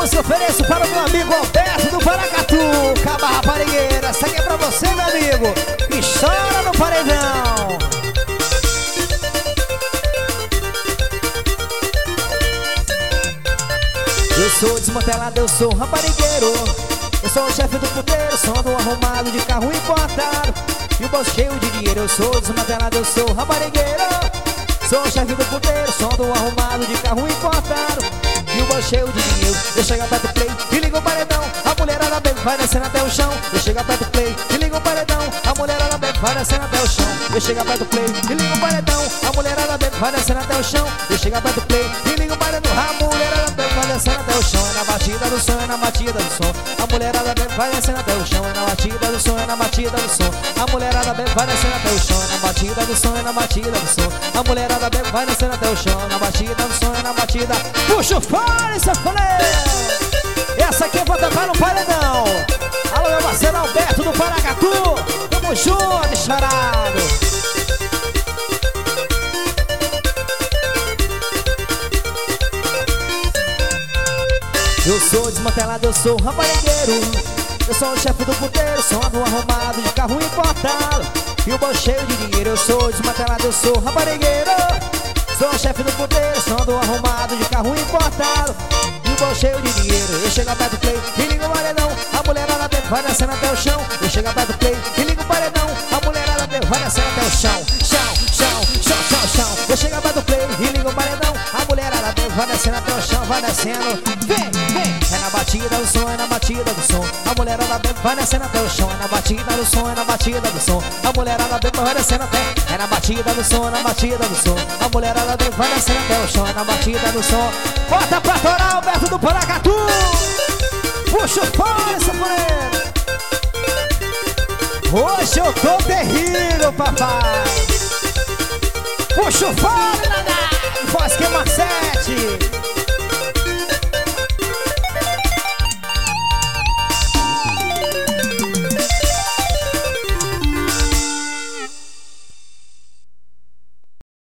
música ofereço para o meu amigo Alberto do Paracatu, Caba Raparigueira. Essa aqui é pra você, meu amigo, que chora no paredão. Eu sou desmantelado, eu sou raparigueiro. Eu sou o chefe do puteiro, sou do arrumado de carro importado e o bolso cheio de dinheiro. Eu sou desmantelado, eu sou raparigueiro. Sou o chefe do puteiro, sou do arrumado de carro importado e o bolso cheio de dinheiro. Eu chego aperto o play e ligo o paredão, a mulherada bebe, vai descendo até o chão. Eu chego aperto o play e ligo o paredão, a mulherada bebe, vai descendo até o chão. Eu chego aperto o play e ligo o paredão, a mulherada bebe, vai descendo até o chão. Eu chego aperto o play e ligo o paredão, a mulherada bebe, vai descendo até o chão. É na batida do som, é na batida do som. A mulherada bebe, vai descendo até o chão. É na batida do som, é na batida do som. A mulherada bebe, vai descendo até o chão. É na batida do som, é na batida do som. A mulherada bebe, vai descendo até o chão. Na batida do som, é na batida. Puxa o fone, sanfoneiro. Essa aqui eu vou tocar no paredão. Alô, meu parceiro Alberto do Paracatu. Tamo junto, chorado. Eu sou desmantelado, eu sou raparigueiro. Eu sou o chefe do puteiro, sou do arrumado de carro importado e o bolso cheio de dinheiro. Eu sou desmantelado, eu sou raparigueiro. Sou o chefe do puteiro, sou do arrumado de carro importado e o bolso cheio de dinheiro. Eu chego aperto do play e ligo o paredão, a mulherada bebe, vai descendo até o chão. Eu chego aperto do play e ligo o paredão, a mulherada bebe, vai descendo até o chão. Chão, chão, chão, chão, chão. Eu chego aperto do play e ligo o paredão, a mulherada bebe, vai descendo até o chão, vai descendo. Vem, vem. É na batida do som, é na batida do som. A mulherada bebe, vai descendo até o chão. É na batida do som, é na batida do som. A mulherada bebe, vai descendo até. É na batida do som, é na batida do som. A mulherada bebe, vai descendo até o chão. É na batida do som. Bota pra torar, Alberto do Paracatu. Puxa o fone, sanfoneiro. Hoje eu tô terrível, papai. Puxa o fone, Naná. Voz que é Marcete.